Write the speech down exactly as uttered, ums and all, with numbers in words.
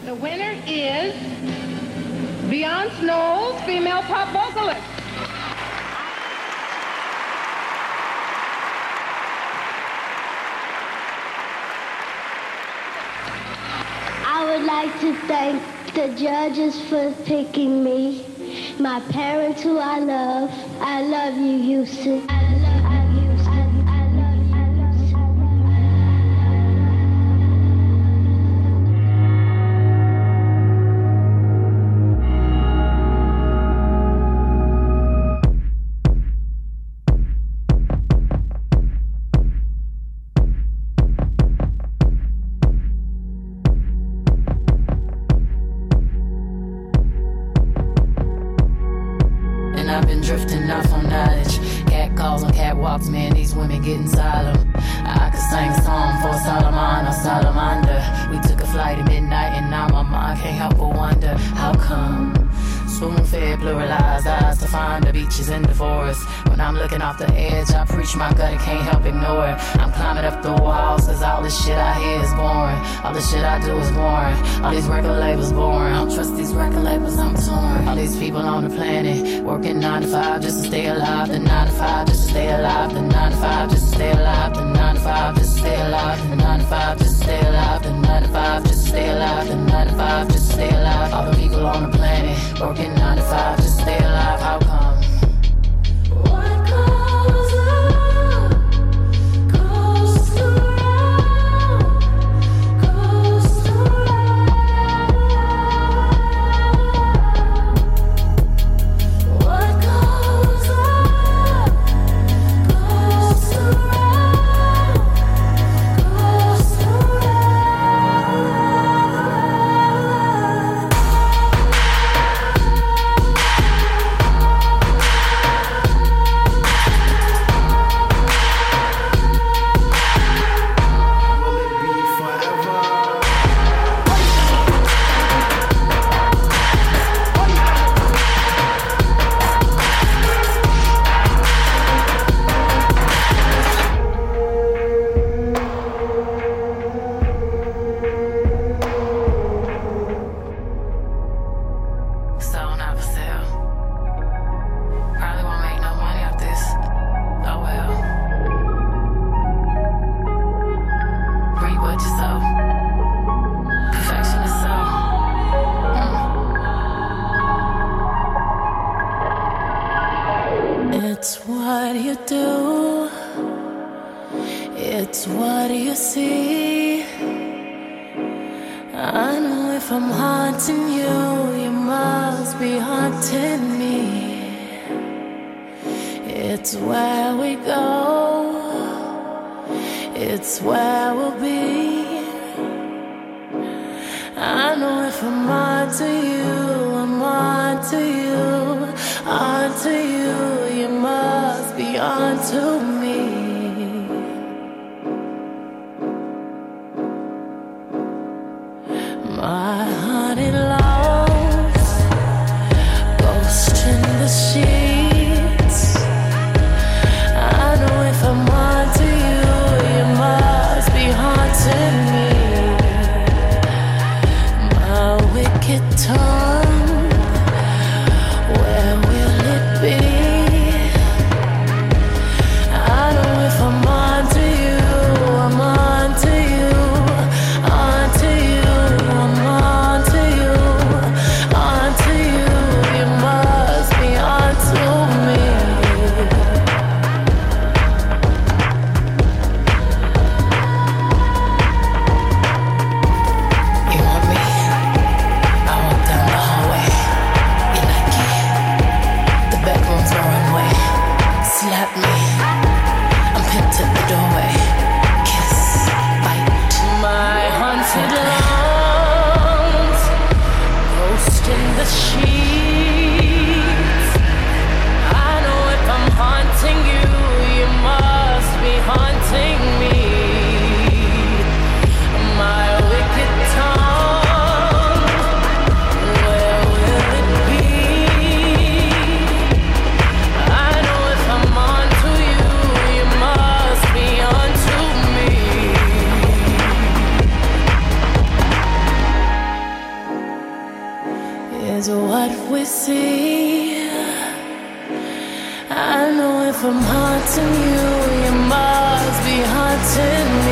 The winner is Beyonce Knowles, female pop vocalist. I would like to thank the judges for picking me, my parents who I love. I love you, Houston. I love, I love, I love, I love, I I've been drifting off on knowledge. Cat calls on catwalks, man, these women getting solemn. I could sing a song for Solomon or Salamander. We took a flight at midnight and now my mind can't help but wonder how come. Spoon-fed, pluralized eyes to find the beaches in the forest. When I'm looking off the edge, I preach my gut and can't help ignore it. I'm climbing up the walls cause all this shit I hear is boring. All this shit I do is boring. All these record labels boring. I don't trust these record labels, I'm torn. All these people on the planet working nine to five just to stay alive. The nine to five just to stay alive. The nine to five just to stay alive. The nine to five just to stay alive. The nine to five just to stay alive. The nine to five just to stay alive. The nine to five just to stay alive. All the people on the planet working nine to five just to stay alive. How come? What goes up, goes around, goes around. What goes up, goes around, goes around. So not for sale. Probably won't make no money off this. Oh well. Read what you sow. Perfection is so. Mm. It's what you do, it's what you see. I know if I'm haunting you, you must be haunting me. It's where we go, it's where we'll be. I know if I'm onto you, I'm onto you, onto you, you must be onto me. My honey loves ghost in the sheets. I know if I'm onto you, you must be haunting me. My wicked tongue, where will it be? is what we see. I know if I'm haunting you, you must be haunting me.